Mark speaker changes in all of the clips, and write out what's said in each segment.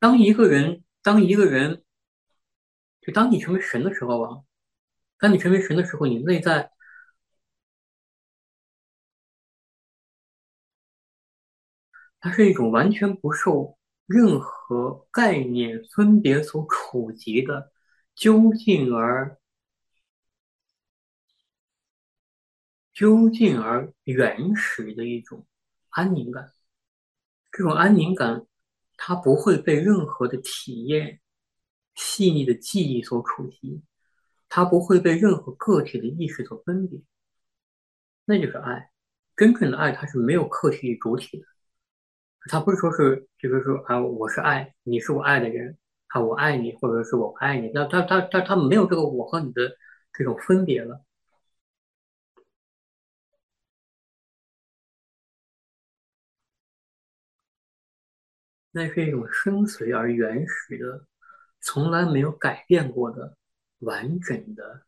Speaker 1: 当一个人，就当你成为神的时候啊，当你成为神的时候，你内在它是一种完全不受任何概念分别所触及的究竟而原始的一种安宁感。这种安宁感，它不会被任何的体验、细腻的记忆所触及，它不会被任何个体的意识所分别。那就是爱。真正的爱，它是没有客体与主体的。它不是说是，就是说啊，我是爱，你是我爱的人，啊，我爱你，或者是我不爱你。那他没有这个我和你的这种分别了。那是一种深邃而原始的，从来没有改变过的完整的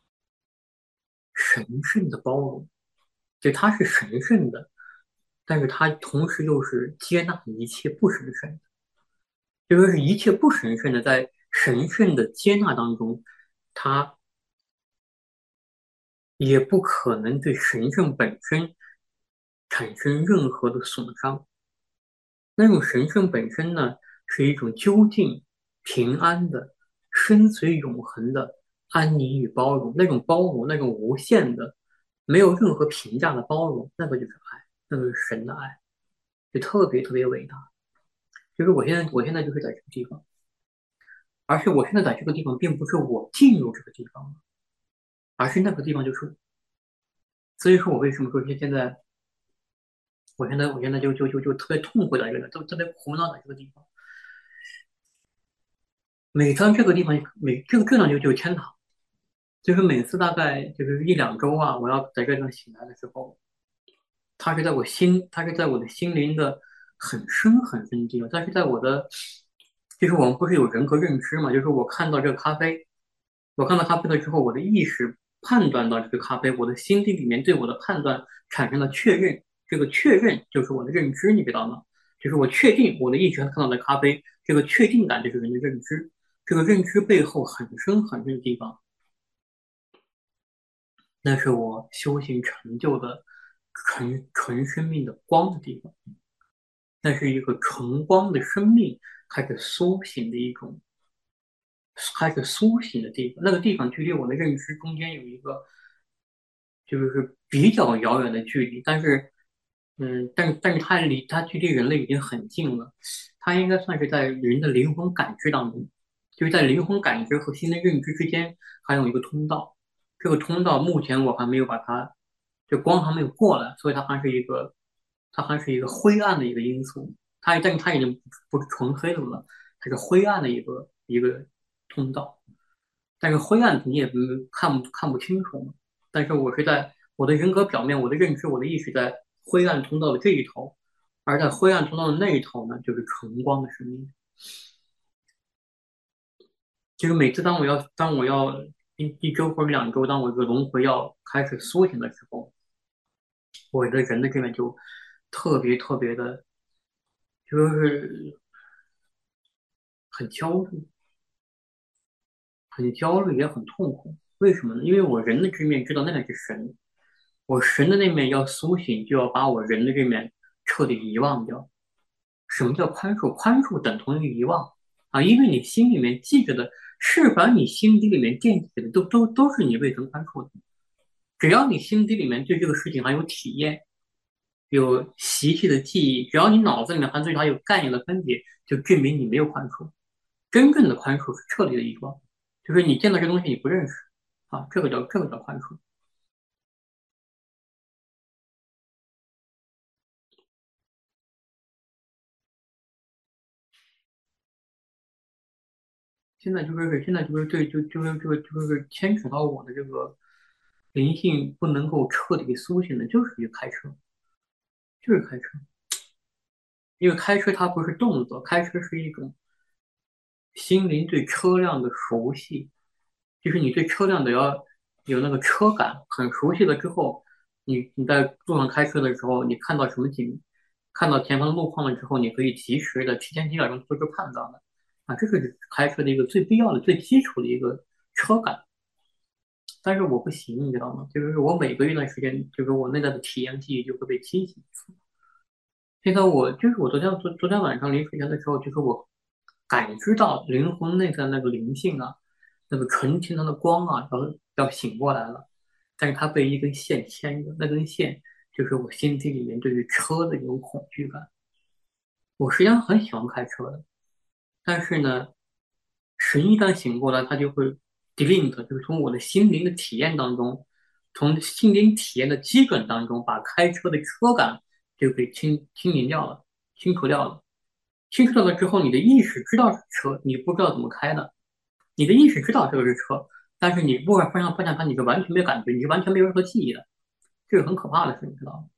Speaker 1: 神圣的包容。就它是神圣的，但是它同时又是接纳一切不神圣的。就说是一切不神圣的，在神圣的接纳当中，它也不可能对神圣本身产生任何的损伤。那种神圣本身呢，是一种究竟、平安的、深邃永恒的安宁与包容。那种包容，那种无限的、没有任何评价的包容，那个就是爱，那个是神的爱，就特别特别伟大。就是我现在就是在这个地方，而且我现在在这个地方，并不是我进入这个地方了，而是那个地方就是我。所以说我为什么说我现在就特别痛苦在这个，都特别苦恼在这个地方。每当这个地方这个地方就是天堂，就是每次大概就是一两周啊，我要在这地方醒来的时候，它是在我的心灵的很深很深的地方，它是在我的，就是我们不是有人格认知嘛，就是我看到这个咖啡，我看到咖啡了之后，我的意识判断到这个咖啡，我的心底里面对我的判断产生了确认，这个确认就是我的认知，你知道吗？就是我确定我的意识看到的咖啡，这个确定感就是人的认知，这个认知背后很深很深的地方，那是我修行成就的纯生命的光的地方。那是一个纯光的生命开始苏醒的一种，开始苏醒的地方。那个地方距离我的认知中间有一个，就是比较遥远的距离，但是它距离人类已经很近了，它应该算是在人的灵魂感知当中，就是在灵魂感知和心灵认知之间还有一个通道。这个通道目前我还没有把它，就光还没有过来，所以它还是一个灰暗的一个因素。但是它已经不是纯黑的了，它是灰暗的一个通道。但是灰暗你也看不清楚嘛。但是我是在我的人格表面，我的认知，我的意识在灰暗通道的这一头，而在灰暗通道的那一头呢，就是纯光的生命。就是每次当我要一周或者两周，当我这个轮回要开始苏醒的时候，我的人的这边就特别特别的，就是很焦虑，很焦虑也很痛苦。为什么呢？因为我人的这面知道那个是神，我神的那面要苏醒，就要把我人的这面彻底遗忘掉。什么叫宽恕？宽恕等同于遗忘啊，因为你心里面记着的，是把你心底里面惦记的，都是你未曾宽恕的。只要你心底里面对这个事情还有体验，有习气的记忆，只要你脑子里面还对它有概念的分别，就证明你没有宽恕。真正的宽恕是彻底的遗忘，就是你见到这东西你不认识啊，这个叫宽恕。现在就是对，就是这个就是牵扯到我的这个灵性不能够彻底苏醒的，就是一个开车，就是开车。因为开车它不是动作，开车是一种心灵对车辆的熟悉，就是你对车辆的要有那个车感，很熟悉了之后，你在路上开车的时候，你看到什么景， 看到前方的路况了之后，你可以及时的提前几秒钟做出判断的。这是开车的一个最必要的、最基础的一个车感。但是我不行，你知道吗？就是我每隔一段时间，就是我内在的体验记忆就会被清洗一次。现在我昨天晚上临睡前的时候，就是我感知到灵魂内在那个灵性啊，那个纯天堂的光啊，要醒过来了，但是它被一根线牵着，那根线就是我心底里面对于车的一种恐惧感。我实际上很喜欢开车的，但是呢，神一旦醒过来，他就会 delete，就是从我的心灵的体验当中，从心灵体验的基准当中，把开车的车感就给清零掉了，清除掉了。清除掉了之后，你的意识知道是车，你不知道怎么开的。你的意识知道这个是车，但是你握着方向盘，你是完全没有感觉，你是完全没有任何记忆的，这是很可怕的事，你知道吗？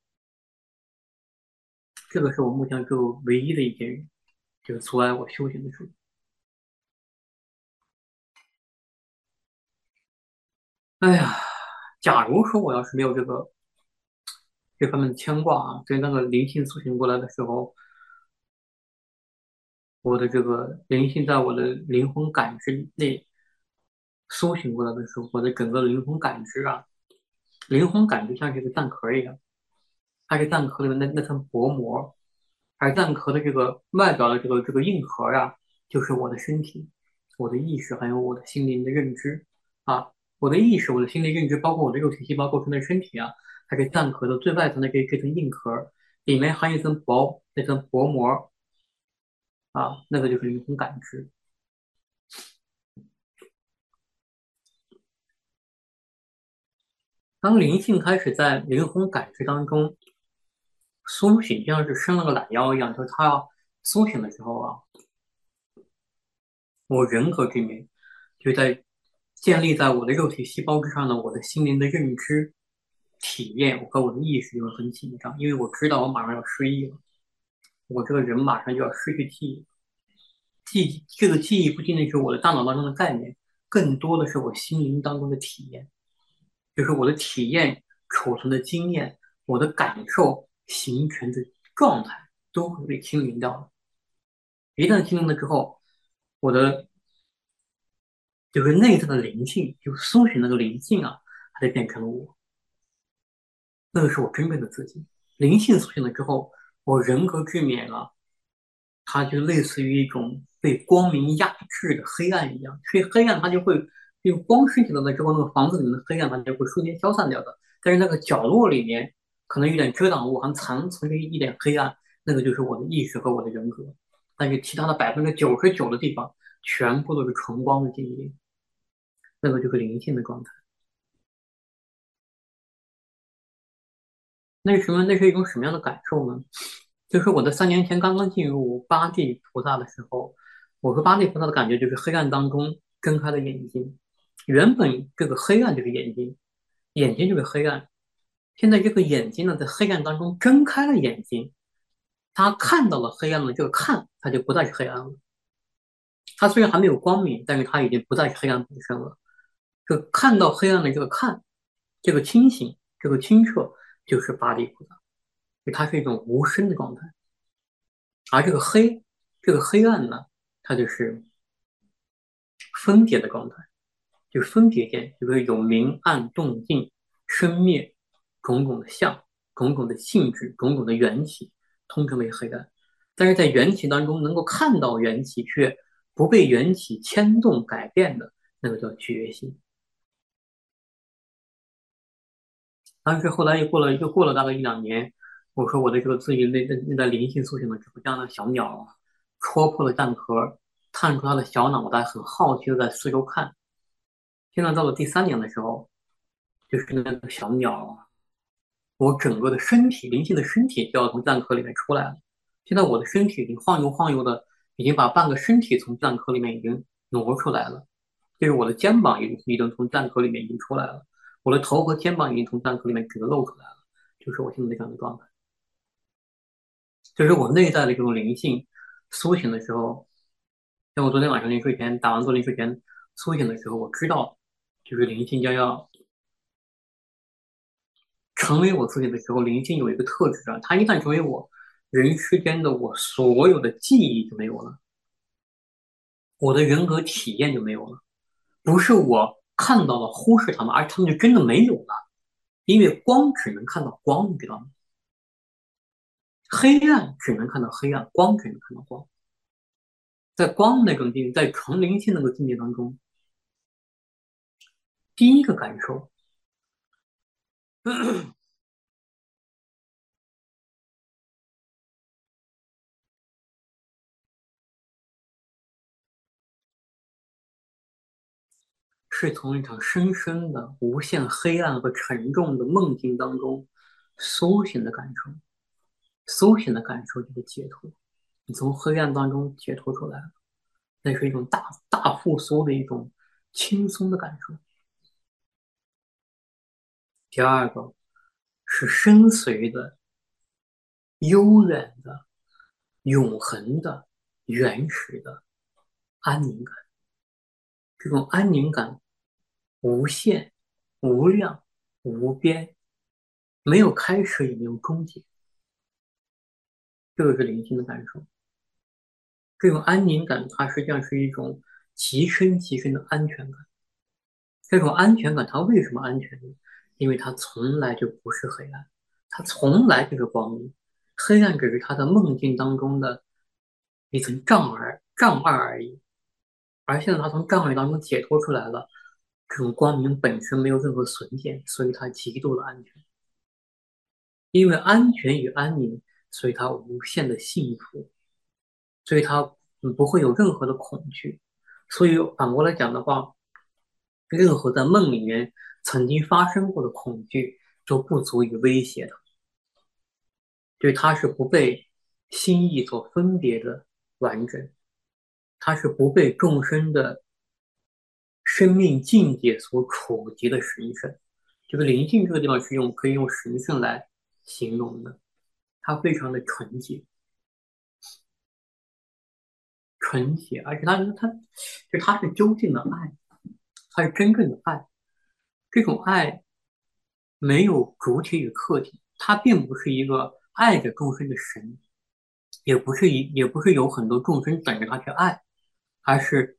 Speaker 1: 这个是我目前就唯一的一件，就是阻碍我修行的事。哎呀，假如说我要是没有这方面的牵挂啊，对那个灵性苏醒过来的时候，我的这个灵性在我的灵魂感知内苏醒过来的时候，我的整个灵魂感知啊，灵魂感知像是一个蛋壳一样，它是蛋壳里面那层薄膜，而蛋壳的这个外表的这个硬壳呀，就是我的身体、我的意识还有我的心灵的认知啊，我的意识、我的心灵认知，包括我的肉体细胞构成的身体啊，它是蛋壳的最外层的这层硬壳，里面含一层那层薄膜啊，那个就是灵魂感知。当灵性开始在灵魂感知当中苏醒，就像是伸了个懒腰一样，就是它要苏醒的时候啊，我人格这面就在建立在我的肉体细胞之上的我的心灵的认知体验，我和我的意识就会很紧张，因为我知道我马上要失忆了，我这个人马上就要失去记忆，这个记忆不仅仅是我的大脑当中的概念，更多的是我心灵当中的体验，就是我的体验储存的经验，我的感受形成的状态都会被清零掉了。一旦清零了之后，我的就是内在的灵性，就苏醒那个灵性啊，它就变成了我，那个是我真正的自己。灵性苏醒了之后，我人格之冕啊，它就类似于一种被光明压制的黑暗一样，所以黑暗它就会用光升起来了之后，那个房子里面的黑暗它就会瞬间消散掉的。但是那个角落里面可能有点遮挡物，还残存着一点黑暗，那个就是我的意识和我的人格。但是其他的99%的地方，全部都是纯光的境界，那个就是灵性的状态。那是什么？那是一种什么样的感受呢？就是我在3年前刚刚进入八地菩萨的时候，我和八地菩萨的感觉就是黑暗当中睁开了眼睛。原本这个黑暗就是眼睛，眼睛就是黑暗。现在这个眼睛呢，在黑暗当中睁开了眼睛，他看到了黑暗的这个看，它就不再是黑暗了。它虽然还没有光明，但是它已经不再是黑暗本身了。这个看到黑暗的这个看，这个清醒，这个清澈，就是八地菩萨。它是一种无声的状态，而这个黑暗呢，它就是分别的状态，就是分别见，就是有明暗动静、生灭种种的相、种种的性质、种种的缘起，通称为黑暗。但是在缘起当中，能够看到缘起，却不被缘起牵动改变的，那个叫觉性。但是后来又过了大概1、2年，我说我的这个自己那灵性苏醒了之后，这样的小鸟啊，戳破了蛋壳，探出它的小脑袋，很好奇的在四周看。现在到了第3年的时候，就是那个小鸟啊，我整个的身体，灵性的身体就要从蛋壳里面出来了。现在我的身体已经晃悠晃悠的，已经把半个身体从蛋壳里面已经挪出来了。就是我的肩膀已经从蛋壳里面已经出来了，我的头和肩膀已经从蛋壳里面整个露出来了，就是我现在这样的状态。就是我内在的这种灵性苏醒的时候，像我昨天晚上临睡前打完坐临睡前苏醒的时候，我知道就是灵性将要成为我自己的时候，灵性有一个特质啊，它一旦成为我， 人世间的我所有的记忆就没有了，我的人格体验就没有了。不是我看到了忽视他们，而他们就真的没有了。因为光只能看到光，你知道吗？黑暗只能看到黑暗，光只能看到光。在光那种境界，在纯灵性那个境界当中，第一个感受是从一场深深的、无限黑暗和沉重的梦境当中苏醒的感受。苏醒的感受就是解脱，你从黑暗当中解脱出来了，那是一种大大复苏的一种轻松的感受。第二个是深邃的、悠远的、永恒的、原始的安宁感。这种安宁感无限、无量、无边，没有开始也没有终结，这个是灵性的感受。这种安宁感，它实际上是一种极深极深的安全感。这种安全感，它为什么安全呢？因为它从来就不是黑暗，它从来就是光明。黑暗只是他的梦境当中的一层障碍而已。而现在他从障碍当中解脱出来了，这种光明本身没有任何损减，所以它极度的安全。因为安全与安宁，所以它无限的幸福，所以它不会有任何的恐惧。所以反过来讲的话，任何在梦里面曾经发生过的恐惧都不足以威胁它，对，它是不被心意所分别的完整，它是不被众生的生命境界所触及的神圣。这个灵性这个地方可以用神圣来形容的，它非常的纯洁，纯洁，而且它是究竟的爱，它是真正的爱。这种爱没有主体与客体，它并不是一个爱着众生的神，也不是有很多众生等着他去爱，而是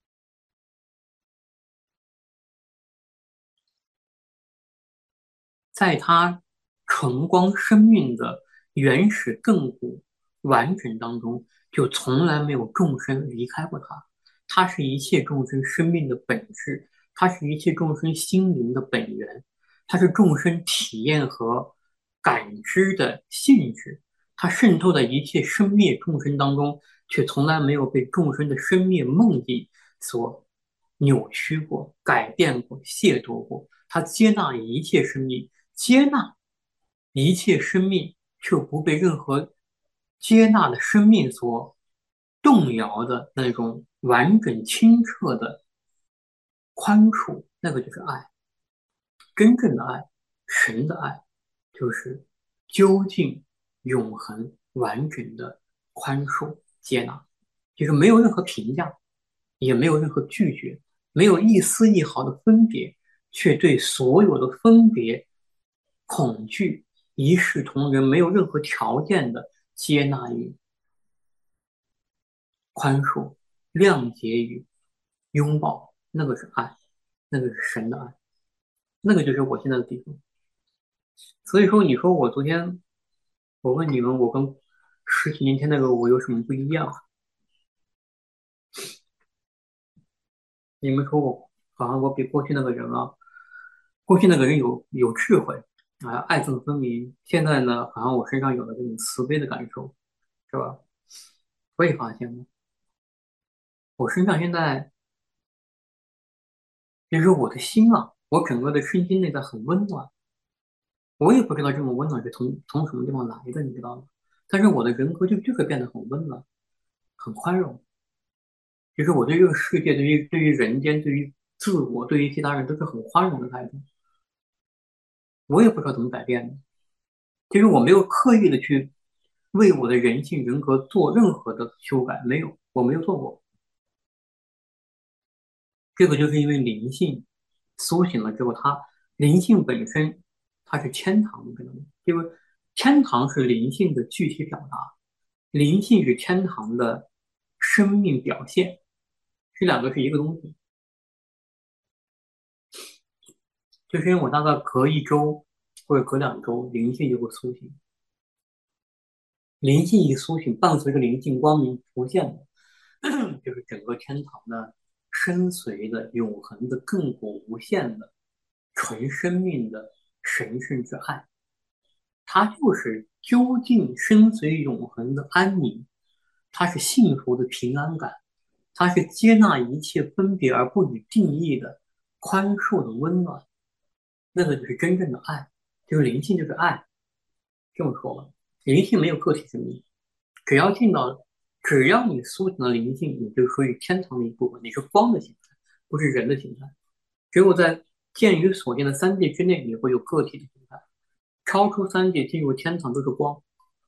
Speaker 1: 在他纯光生命的原始亘古完整当中，就从来没有众生离开过他。他是一切众生生命的本质，他是一切众生心灵的本源，他是众生体验和感知的性质。它渗透在一切生灭众生当中，却从来没有被众生的生灭梦境所扭曲过、改变过、亵渎过。它接纳一切生命，接纳一切生命，却不被任何接纳的生命所动摇的那种完整清澈的宽恕，那个就是爱。真正的爱，神的爱，就是究竟、永恒、完整的宽恕、接纳，就是没有任何评价，也没有任何拒绝，没有一丝一毫的分别，却对所有的分别、恐惧一视同仁，没有任何条件的接纳与宽恕、谅解与拥抱，那个是爱，那个是神的爱，那个就是我现在的地方。所以说，你说我昨天我问你们，我跟十几年前那个我有什么不一样？你们说我好像我比过去那个人啊，过去那个人有智慧啊，爱憎分明。现在呢，好像我身上有了这种慈悲的感受，是吧？我也发现了，我身上现在就是我的心啊，我整个的身心内在很温暖。我也不知道这种温暖是从什么地方来的，你知道吗？但是我的人格就会变得很温暖，很宽容。就是我对这个世界，对于人间，对于自我，对于其他人都是很宽容的态度。我也不知道怎么改变的。其实我没有刻意的去为我的人性人格做任何的修改，没有，我没有做过。这个就是因为灵性苏醒了之后，它灵性本身它是牵强的，知道吗？因为天堂是灵性的具体表达，灵性是天堂的生命表现，这两个是一个东西。就是因为我大概隔一周或者隔2周，灵性就会苏醒。灵性一苏醒，伴随着灵性光明出现的，就是整个天堂的深邃的、永恒的、亘古无限的、纯生命的神圣之爱。它就是究竟深邃永恒的安宁，它是幸福的平安感，它是接纳一切分别而不予定义的宽恕的温暖。那个就是真正的爱，就是灵性，就是爱。这么说吧，灵性没有个体生命，只要进到，只要你苏醒了灵性，你就属于天堂的一部分，你是光的形态，不是人的形态。只有在见于所见的3界之内，你会有个体的形态。超出3界进入天堂都是光。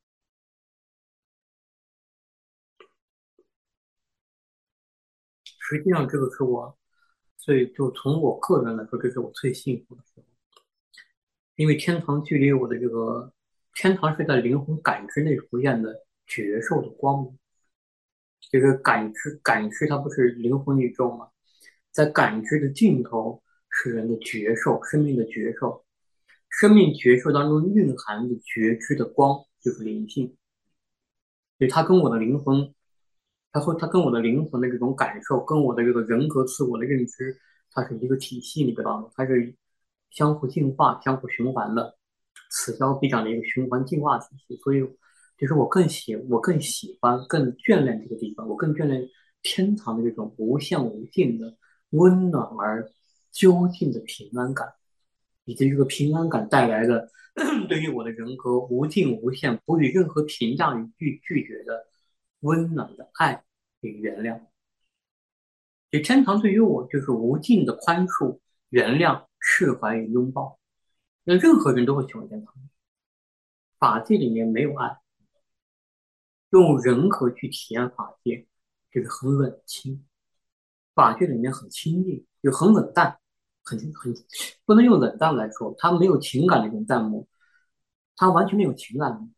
Speaker 1: 实际上，这个是我就从我个人来说，这是我最幸福的时候，因为天堂距离我的这个天堂是在灵魂感知内出现的觉受的光明。就是感知它不是灵魂宇宙吗？在感知的尽头是人的觉受，生命的觉受，生命觉受当中蕴含的觉知的光就是灵性，所以它跟我的灵魂，它跟我的灵魂的这种感受，跟我的这个人格自我的认知，它是一个体系，你知道吗？它是相互进化、相互循环的，此消彼长的一个循环进化体系。所以，就是我更喜欢、更眷恋这个地方，我更眷恋天堂的这种无限无尽的温暖而究竟的平安感，以及这个平安感带来的对于我的人格无尽无限、不予任何评价与拒绝的温暖的爱与原谅。就天堂对于我就是无尽的宽恕、原谅、释怀与拥抱。那任何人都会喜欢天堂。法界里面没有爱，用人格去体验法界，就是很冷清。法界里面很亲近，就很冷淡，很不能用冷淡来说，它没有情感的一种淡漠，它完全没有情感。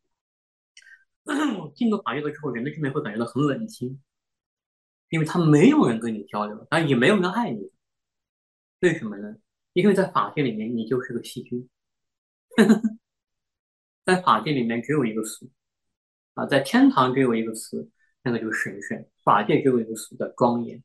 Speaker 1: 进入法界的时候，人的这边会感觉到很冷清，因为他没有人跟你交流，但也没有人爱你。为什么呢？因为在法界里面，你就是个细菌。在法界里面只有一个词啊，在天堂只有一个词，那个就是神圣；法界只有一个词叫庄严。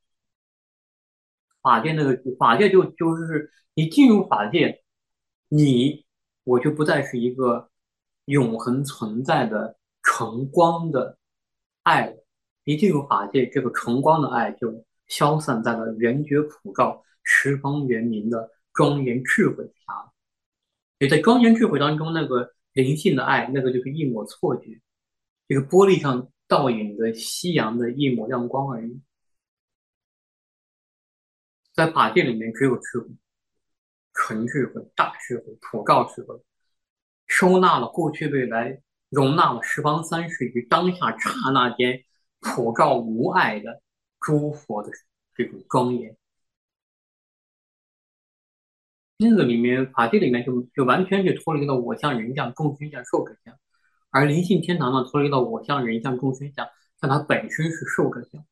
Speaker 1: 法界就是你进入法界，你我就不再是一个永恒存在的纯光的爱了。一进入法界，这个纯光的爱就消散在了圆觉普照、十方圆明的庄严智慧之下了。也在庄严智慧当中，那个灵性的爱，那个就是一抹错觉，这个玻璃上倒影的夕阳的一抹亮光而已。在法界里面，只有智慧。纯智慧、大智慧、普照智慧，收纳了过去未来，容纳了十方三世于当下刹那间普照无碍的诸佛的这种庄严。那个里面法界里面就完全就脱离了我相、人相、众生相、寿者相，而灵性天堂呢，脱离了我相、人相、众生相，但它本身是寿者相。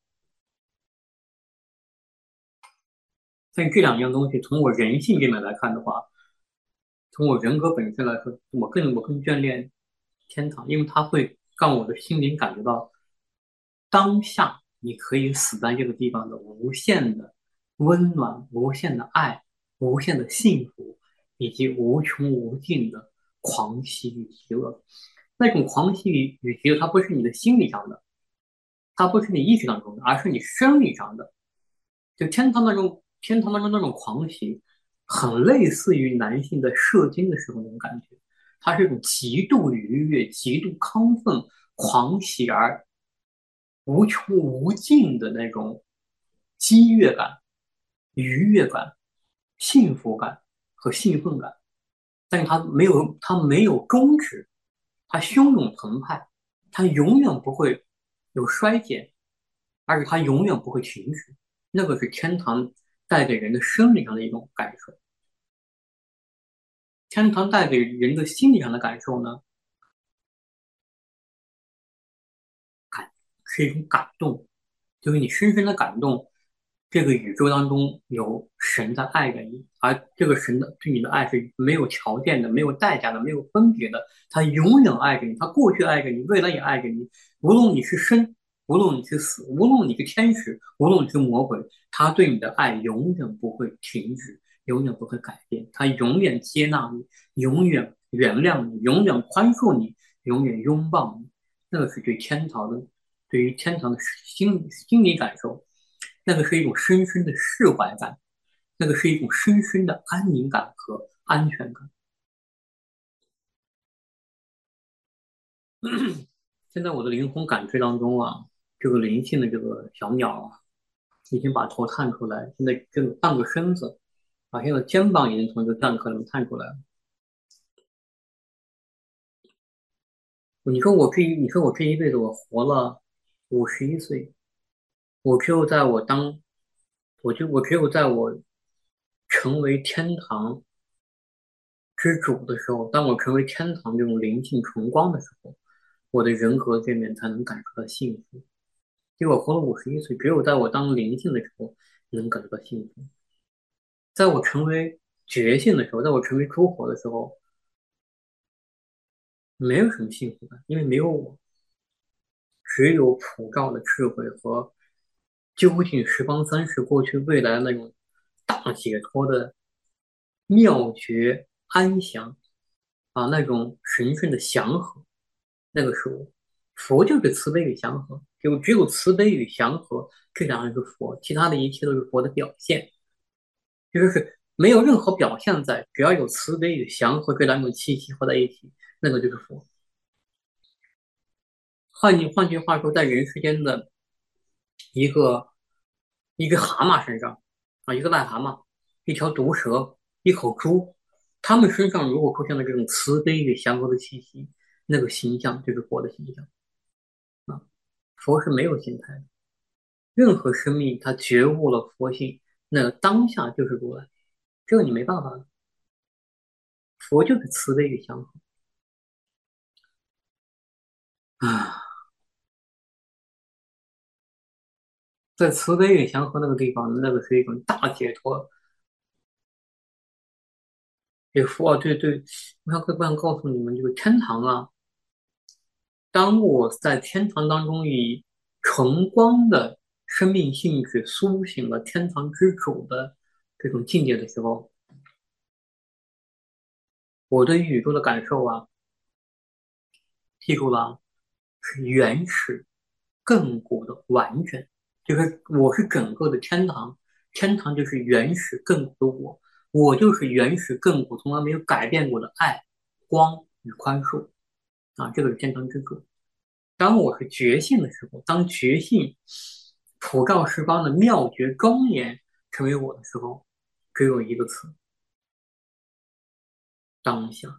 Speaker 1: 所以这两样东西，从我人性这面来看的话，从我人格本身来说，我更眷恋天堂，因为它会让我的心灵感觉到当下你可以死在这个地方的无限的温暖、无限的爱、无限的幸福，以及无穷无尽的狂喜与极乐。那种狂喜与极乐，它不是你的心理上的，它不是你意识当中的，而是你生理上的。就天堂当中那种狂喜，很类似于男性在射精的时候那种感觉，它是一种极度愉悦、极度亢奋、狂喜而无穷无尽的那种激悦感、愉悦感、幸福感和兴奋感，但是它没有终止，它汹涌澎湃，它永远不会有衰减，而且它永远不会停止。那个是天堂带给人的生理上的一种感受。天堂带给人的心理上的感受呢？ 是一种感动，就是你深深的感动，这个宇宙当中有神在爱着你，而这个神的对你的爱是没有条件的、没有代价的、没有分别的，他永远爱着你，他过去爱着你，未来也爱着你，无论你是生，无论你是死，无论你是天使，无论你是魔鬼，他对你的爱永远不会停止，永远不会改变，他永远接纳你，永远原谅你，永远宽恕你，永远拥抱你。那个是对于天堂的心理感受，那个是一种深深的释怀感，那个是一种深深的安宁感和安全感。现在我的灵魂感知当中啊，这个灵性的这个小鸟啊，已经把头探出来，现在这个半个身子，把现在肩膀已经从这个蛋壳里面探出来了。你说我这一辈子我活了51岁，我只有在我当，我只有在我成为天堂之主的时候，当我成为天堂这种灵性纯光的时候，我的人格这面才能感受到幸福。因为我活了51岁，只有在我当灵性的时候能感受到幸福。在我成为觉性的时候，在我成为诸佛的时候，没有什么幸福感，因为没有我，只有普照的智慧和究竟十方三世过去未来的那种大解脱的妙觉安详啊，那种神圣的祥和，那个是我。佛就是慈悲与祥和，就只有慈悲与祥和这两样是佛，其他的一切都是佛的表现，就是没有任何表现在，只要有慈悲与祥和这两种气息合在一起，那个就是佛。换句话说，在人世间的一个一个蛤蟆身上啊，一个癞蛤蟆，一条毒蛇，一口猪，他们身上如果出现了这种慈悲与祥和的气息，那个形象就是佛的形象啊。佛是没有形态的，任何生命它觉悟了佛性，那当下就是如来，这个你没办法的。佛就是慈悲与祥和啊，在慈悲与祥和那个地方，那个是一种大解脱。也佛啊，对对，我想告诉你们，这个天堂啊，当我在天堂当中以纯光的生命性质苏醒了天堂之主的这种境界的时候，我对宇宙的感受啊，记住了，是原始、亘古的完整，就是我是整个的天堂，天堂就是原始亘古的我，我就是原始亘古从来没有改变过的爱、光与宽恕啊，这个是天堂之主。当我是觉性的时候，当觉性普照十方的妙觉庄严成为我的时候，只有一个词：当下。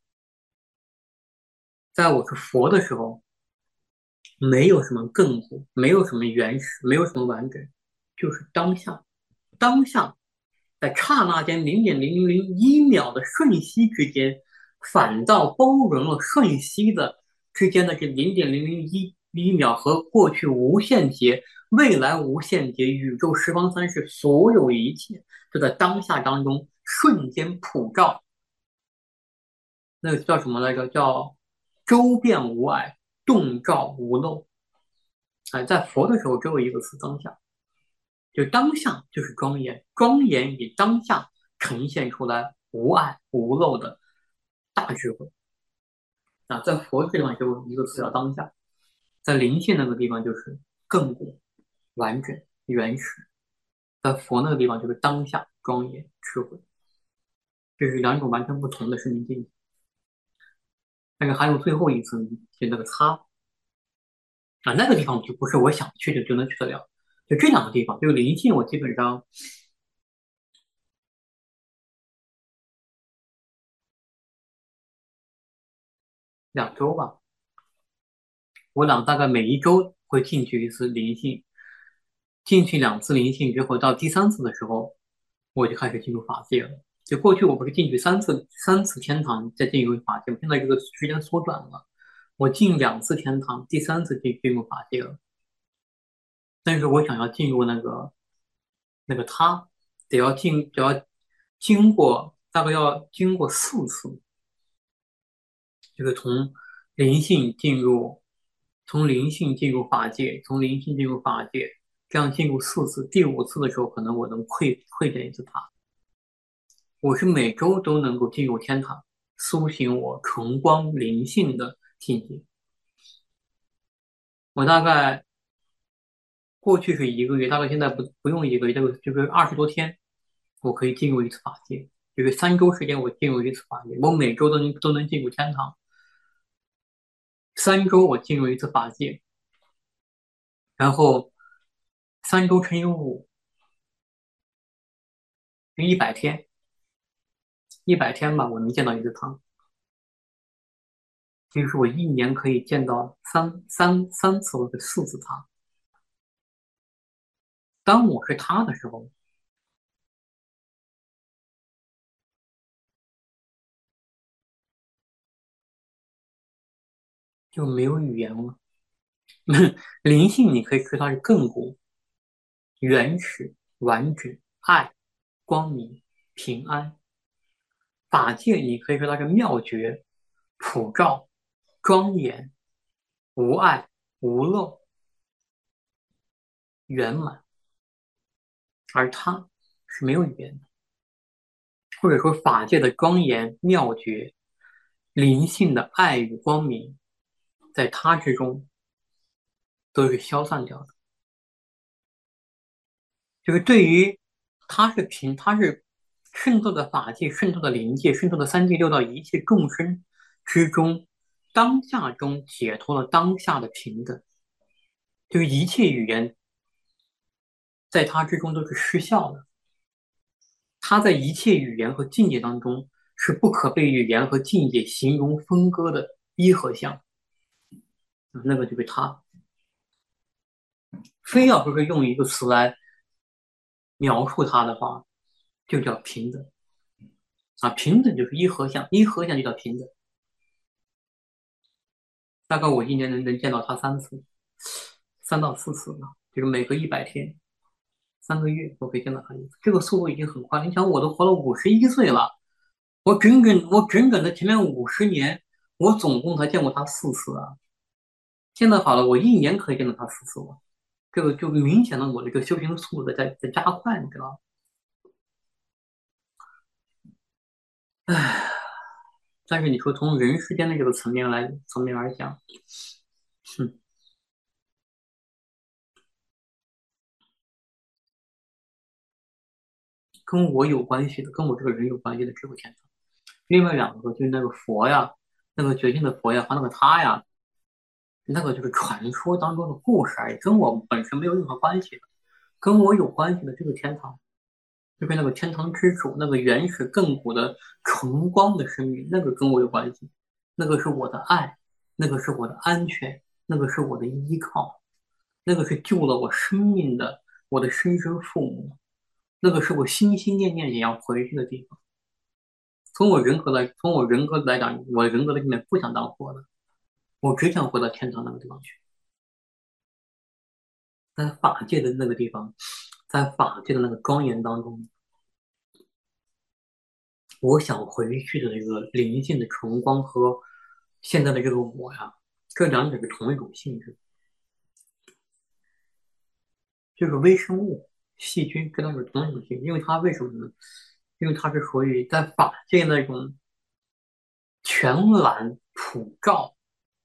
Speaker 1: 在我是佛的时候，没有什么亘古，没有什么原始，没有什么完整，就是当下。当下，在刹那间0.0001秒的瞬息之间，反倒包容了瞬息的之间的这0.0001秒和过去无限节、未来无限节、宇宙十方三世所有一切，就在当下当中瞬间普照。那个叫什么来着？叫周遍无碍，洞照无漏。哎，在佛的时候只有一个词：当下。就当下就是庄严，庄严以当下呈现出来无碍无漏的大智慧啊。在佛这个地方就一个词叫当下，在灵性那个地方就是亘古完整原始，在佛那个地方就是当下庄严智慧，这是两种完全不同的生命境界。但是还有最后一层，就那个擦啊，那个地方就不是我想去的就能去得了。就这两个地方，就灵性，我基本上2周吧，我大概每一周会进去一次灵性，进去2次灵性之后，到第3次的时候，我就开始进入法界了。就过去我不是进去三次天堂，再进入法界，我现在这个时间缩短了，我进2次天堂，第3次进入法界了。 但是我想要进入那个他，得要经过大概要经过4次，就是从灵性进入法界，从灵性进入法界，这样进入4次，第5次的时候，可能我能窥见一次他。我是每周都能够进入天堂，苏醒我纯光灵性的境界。我大概过去是1个月，大概现在不用1个月，这个20多天，我可以进入一次法界。就是3周时间，我进入一次法界，我每周都能进入天堂。3周我进入一次法界，然后3周乘以5，就100天，100天吧，我能见到一次汤。就是我一年可以见到三次或者4次汤。当我是他的时候，就没有语言了。灵性你可以说它是亘古、原始、完整、爱、光明、平安。法界你可以说它是妙觉、普照、庄严、无碍、无漏、圆满。而它是没有语言的，或者说法界的庄严、妙觉、灵性的爱与光明，在它之中都是消散掉的。就是对于它是渗透的法界、渗透的灵界、渗透的三界六道一切众生之中，当下中解脱了当下的平等。就是一切语言在它之中都是失效的。它在一切语言和境界当中是不可被语言和境界形容分割的一合相。那个就是它。非要说是用一个词来描述它的话，就叫平等。啊，平等就是一合相，一合相就叫平等。大概我一年能见到他3次，3到4次吧，就是每隔100天，3个月我可以见到他一次。这个速度已经很快了。你想，我都活了51岁了，我整整的前面50年，我总共才见过他4次啊。现在好了，我一年可以见到他4次了。这个就明显的我这个修行速度在加快，你知道吗？唉，但是你说从人世间的这个层面来讲，哼，跟我有关系的，跟我这个人有关系的只有天堂。另外2个就是那个佛呀，那个觉性的佛呀和那个他呀，那个就是传说当中的故事而已，跟我本身没有任何关系的。跟我有关系的这个天堂，就是那个天堂之主，那个原始亘古的纯光的生命，那个跟我有关系，那个是我的爱，那个是我的安全，那个是我的依靠，那个是救了我生命的我的生身父母，那个是我心心念念也要回去的地方。从我人格来讲，我人格的里面不想当佛的，我只想回到天堂那个地方去。在法界的那个地方，在法界的那个庄严当中，我想回去的这个灵性的纯光和现在的这个我呀，这两者是同一种性质，就是微生物、细菌跟它是同一种性质。因为它为什么呢？因为它是属于在法界那种全览普照，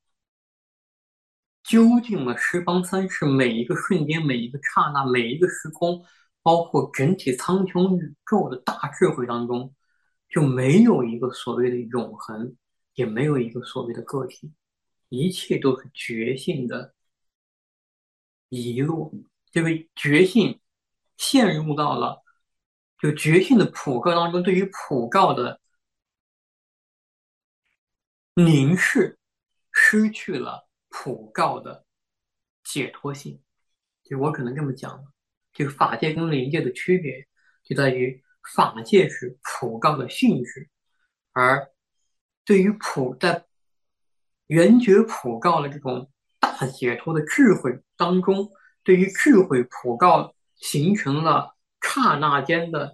Speaker 1: 究竟了十方三世每一个瞬间、每一个刹那、每一个时空，包括整体苍穹宇宙的大智慧当中，就没有一个所谓的永恒，也没有一个所谓的个体，一切都是觉性的遗落。这个觉性陷入到了就觉性的普照当中，对于普照的凝视，失去了普照的解脱性。就我只能这么讲，就是法界跟灵界的区别就在于法界是普照的性质，而对于在圆觉普照的这种大解脱的智慧当中， 对于智慧普照形成了刹那间的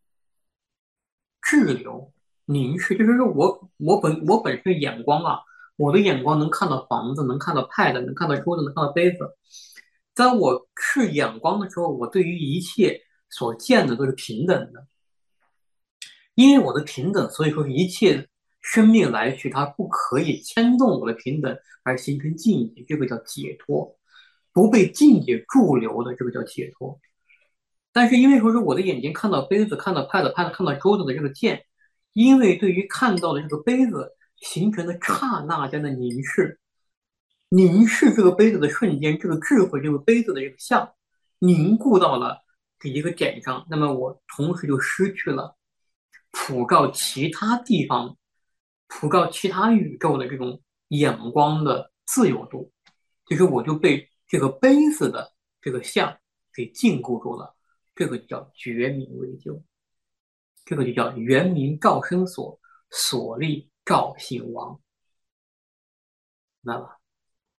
Speaker 1: 滞留凝视，就是说我本身眼光啊，我的眼光能看到房子，能看到 pad，能看到桌子，能看到杯子。在我视眼光的时候，我对于一切所见的都是平等的，因为我的平等，所以说一切生命来去，它不可以牵动我的平等而形成境界，这个叫解脱。不被境界驻留的，这个叫解脱。但是因为说是我的眼睛看到杯子、看到 pad、看到桌子的这个键，因为对于看到的这个杯子形成的刹那间的凝视，凝视这个杯子的瞬间，这个智慧这个杯子的这个像凝固到了这一个点上，那么我同时就失去了普照其他地方、普照其他宇宙的这种眼光的自由度，就是我就被这个杯子的这个像给禁驭住了，这个叫觉明为究，这个就叫元明照生所，所立照性亡，明白吧？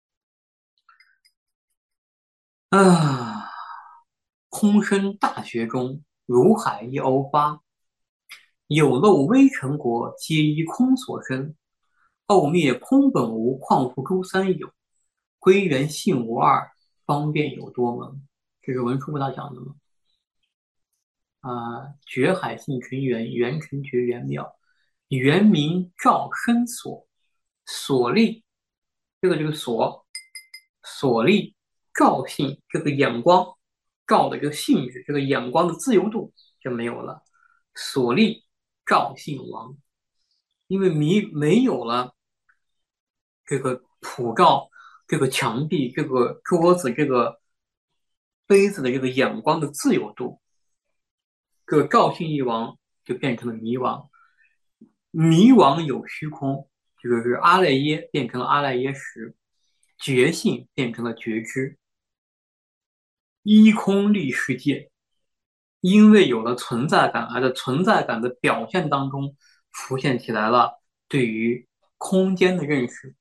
Speaker 1: 啊，空生大学中，如海一欧发，有漏微尘国，皆依空所生。奥灭空本无，况复诸三有。归元性无二，方便有多门。这是文殊菩萨讲的嘛？觉海性纯元，元成觉元妙，元明照生所，所立这个所立照性这个眼光照的这个性质，这个眼光的自由度就没有了。所立照性亡，因为没有了这个普照这个墙壁、这个桌子、这个杯子的这个眼光的自由度，这个照性一亡，就变成了迷惘。迷惘有虚空，这个是阿赖耶变成了阿赖耶识，觉性变成了觉知，依空立世界。因为有了存在感，而在存在感的表现当中浮现起来了对于空间的认识。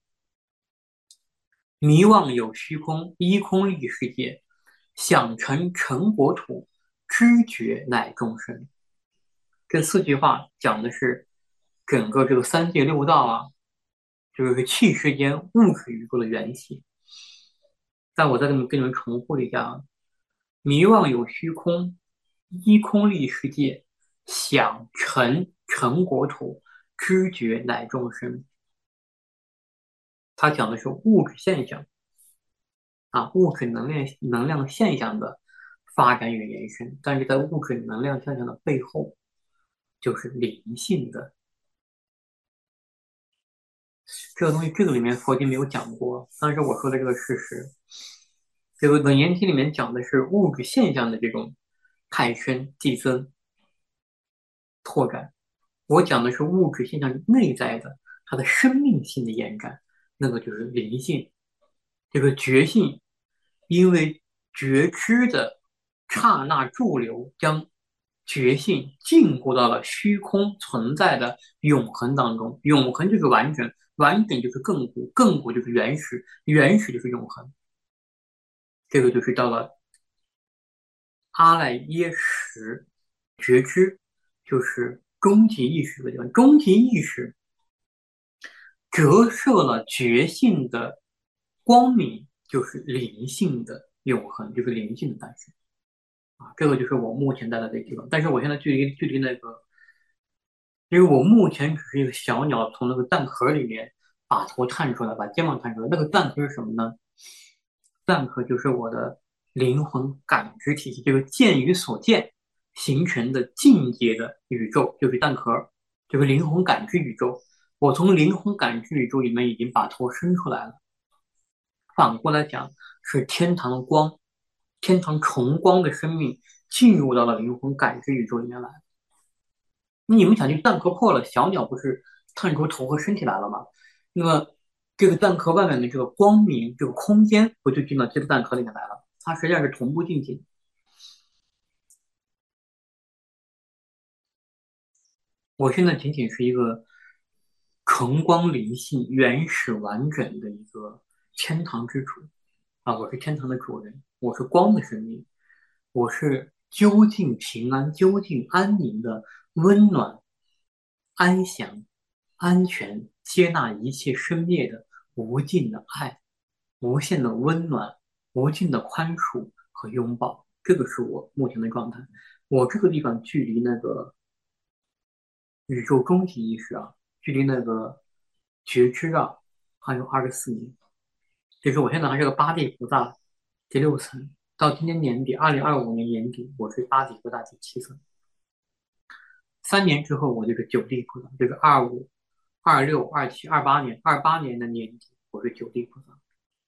Speaker 1: 迷妄有虚空，依空立世界。想成国土，知觉乃众生。这四句话讲的是整个这个三界六道啊，就是气世间物质宇宙的缘起。但我再跟你们重复一下啊，迷妄有虚空，依空立世界，想成国土，知觉乃众生。它讲的是物质现象啊，物质能量现象的发展与延伸，但是在物质能量现象的背后，就是灵性的这个东西。这个里面佛经没有讲过，但是我说的这个事实，这个《楞严经》里面讲的是物质现象的这种派生、递增、拓展。我讲的是物质现象内在的它的生命性的延展，那个就是灵性。这个觉性，因为觉知的刹那驻留，将觉性禁锢到了虚空存在的永恒当中。永恒就是完整，完整就是亘古，亘古就是原始，原始就是永恒。这个就是到了阿赖耶识觉知，就是终极意识的地方。终极意识折射了觉性的光明，就是灵性的永恒，就是灵性的诞生啊。这个就是我目前待的这个地方，但是我现在距离那个，因为我目前只是一个小鸟从那个蛋壳里面把头探出来，把肩膀探出来。那个蛋壳是什么呢？蛋壳就是我的灵魂感知体系，这个见与所见形成的境界的宇宙，就是蛋壳，这个灵魂感知宇宙。我从灵魂感知宇宙里面已经把头伸出来了。反过来讲，是天堂的光，天堂重光的生命进入到了灵魂感知宇宙里面来。那你们想，就蛋壳破了，小鸟不是探出头和身体来了吗？那么这个蛋壳外面的这个光明，这个空间不就进到这个蛋壳里面来了？它实际上是同步进行。我现在仅仅是一个纯光灵性、原始完整的一个天堂之主啊，我是天堂的主人。 我是光的生命，我是究竟平安、究竟安宁的温暖、安详、安全、接纳一切生灭的无尽的爱、无限的温暖、无尽的宽恕和拥抱。这个是我目前的状态。我这个地方距离那个宇宙终极意识啊，距离那个觉知啊，还有24年。就是我现在还是个八地菩萨第6层，到今年年底，2025年年底，我是八地菩萨第7层。3年之后，我就是九地菩萨，就是25、26、27、28年，28年的年底，我是九地菩萨。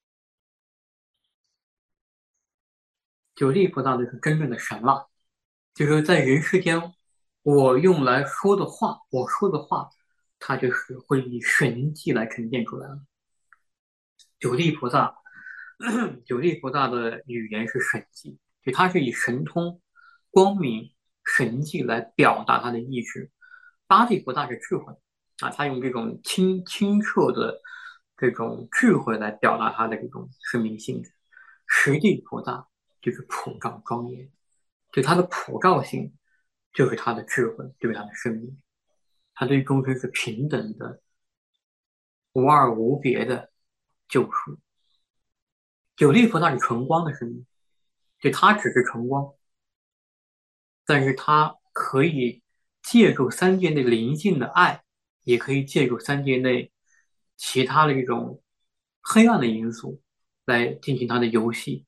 Speaker 1: 九地菩萨就是真正的神了，就是在人世间，我用来说的话，我说的话，它就是会以神迹来呈现出来了。九地菩萨，九地菩萨的语言是神迹，就他是以神通、光明、神迹来表达他的意志。八地菩萨是智慧啊，他用这种清澈的这种智慧来表达他的这种生命性质。十地菩萨就是普照庄严，就他的普照性就是他的智慧，就是他的生命，他对众生是平等的、无二无别的救赎。九地菩萨是纯光的生命，就它只是纯光，但是它可以借助三界内灵性的爱，也可以借助三界内其他的一种黑暗的因素来进行它的游戏。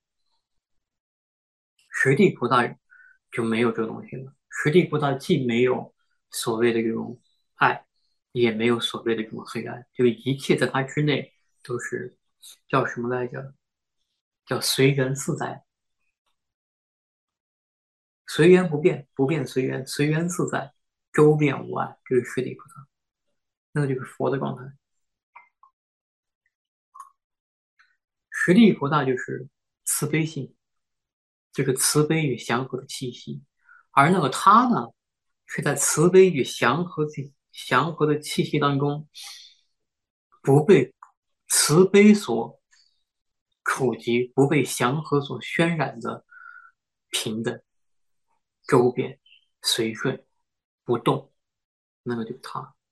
Speaker 1: 十地菩萨就没有这个东西了。十地菩萨既没有所谓的这种爱，也没有所谓的这种黑暗，就一切在它之内都是叫什么来着？叫随缘自在。随缘不变，不变随缘，随缘自在，周遍无碍，这是十地菩萨，那个就是佛的状态。十地菩萨就是慈悲心，就是慈悲与祥和的气息，而那个他呢，是在慈悲与祥和的气息当中，不被慈悲所触及，不被祥和所渲染的平等、周遍、随顺、不动，那个就是他。